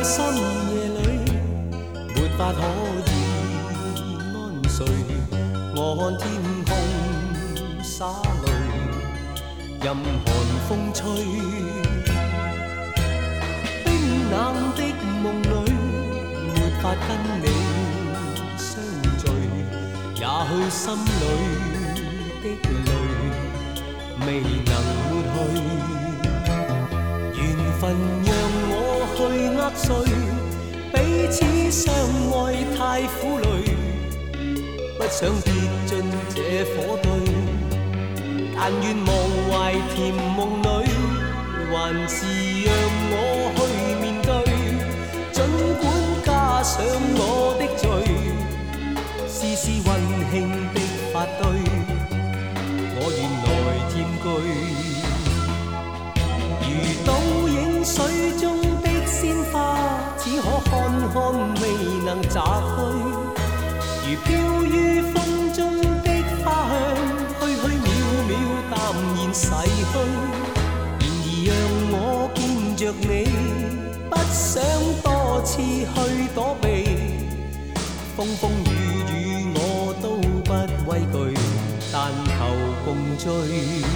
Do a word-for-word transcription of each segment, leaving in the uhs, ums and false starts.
深夜里，沒法可以安睡。我看天空灑淚，任寒風吹。冰冷的夢裏，沒法跟你相聚，也許心裏的淚未能抹去。緣分讓我去握碎，彼此相愛太苦累，不想跌進這火堆，但願忘懷甜夢裏，還是讓我去面對。儘管加上我的罪，絲絲溫馨的發堆，我原來佔據。如倒影水中的鮮花，只可看看未能摘去。如飄於風中的花香，虛虛渺渺淡然逝去。然而讓我見着你，不想多次去躲避。風風雨雨我都不畏懼，但求共醉。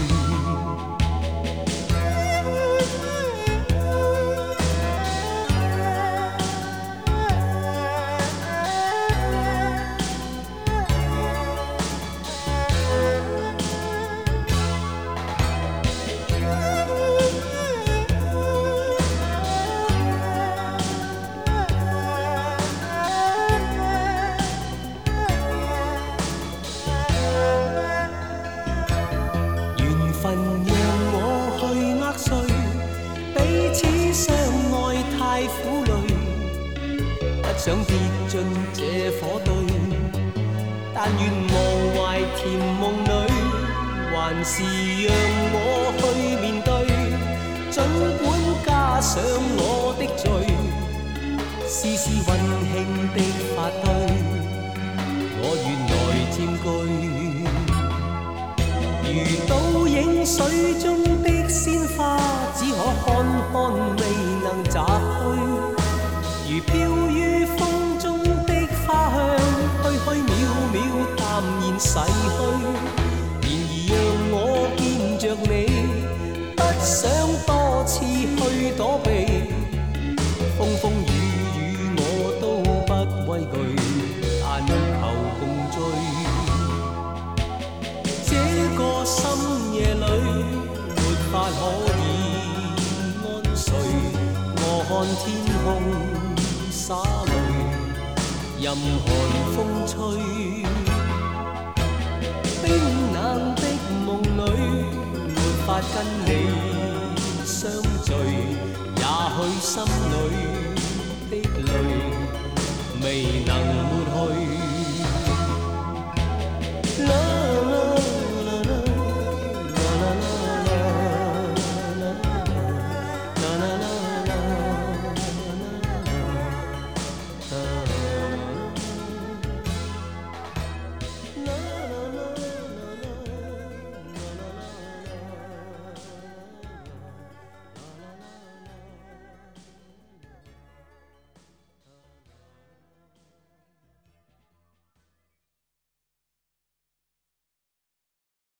緣分讓我去握碎，彼此相愛太苦累，不想跌進這火堆，但願忘懷甜夢裏，還是讓我去面對。儘管加上我的罪，絲絲溫馨的發堆，我原來佔據。如倒影水中的鮮花，只可看看未能摘去。如飄於風中的花香，虛虛渺渺淡然逝去。然而讓我見着你，不想多次去躲避。風風雨雨我都不畏懼，但求共醉。這個深夜裏，沒法可以安睡。我看天空灑淚，任寒風吹。冰冷的夢裏，沒法跟你相